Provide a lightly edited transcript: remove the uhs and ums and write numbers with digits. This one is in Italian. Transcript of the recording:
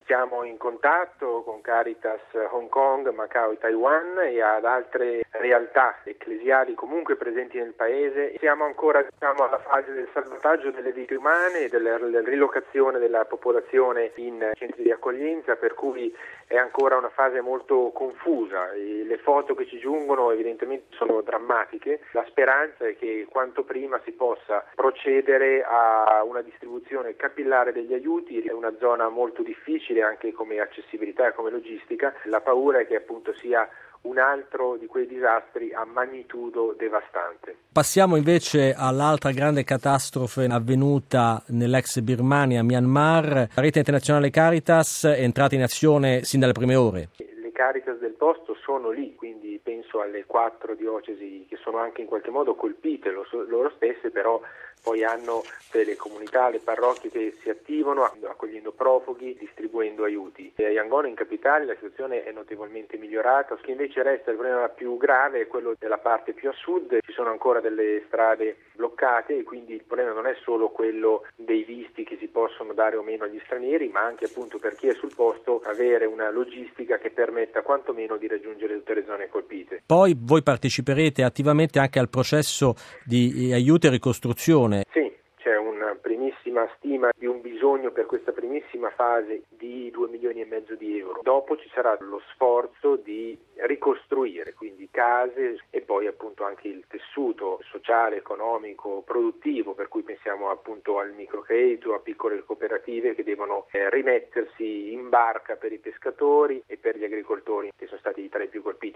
Siamo in contatto con Caritas Hong Kong, Macao e Taiwan e ad altre realtà ecclesiali comunque presenti nel paese. Siamo ancora alla fase del salvataggio delle vite umane e della rilocazione della popolazione in centri di accoglienza, per cui è ancora una fase molto confusa. Le foto che ci giungono evidentemente sono drammatiche. La speranza è che quanto prima si possa procedere a una distribuzione capillare degli aiuti. È una zona molto difficile anche come accessibilità e come logistica. La paura è che appunto sia un altro di quei disastri a magnitudo devastante. Passiamo invece all'altra grande catastrofe avvenuta nell'ex Birmania, Myanmar. La rete internazionale Caritas è entrata in azione sin dalle prime ore. Le Caritas del posto sono lì, quindi penso alle 4 diocesi che sono anche in qualche modo colpite loro stesse, però poi hanno delle comunità, le parrocchie che si attivano accogliendo profughi, distribuendo aiuti. E a Yangon, in capitale, la situazione è notevolmente migliorata. Che invece resta il problema più grave è quello della parte più a sud. Ci sono ancora delle strade bloccate e quindi il problema non è solo quello dei visti che si possono dare o meno agli stranieri, ma anche appunto per chi è sul posto avere una logistica che permetta quantomeno di raggiungere tutte le zone colpite. Poi voi parteciperete attivamente anche al processo di aiuto e ricostruzione. Sì, c'è una primissima stima di un bisogno per questa primissima fase di 2,5 milioni di euro. Dopo ci sarà lo sforzo di ricostruire, quindi case e poi appunto anche il tessuto sociale, economico, produttivo, per cui pensiamo appunto al microcredito, a piccole cooperative che devono rimettersi in barca per i pescatori e per gli agricoltori che sono stati tra i più colpiti.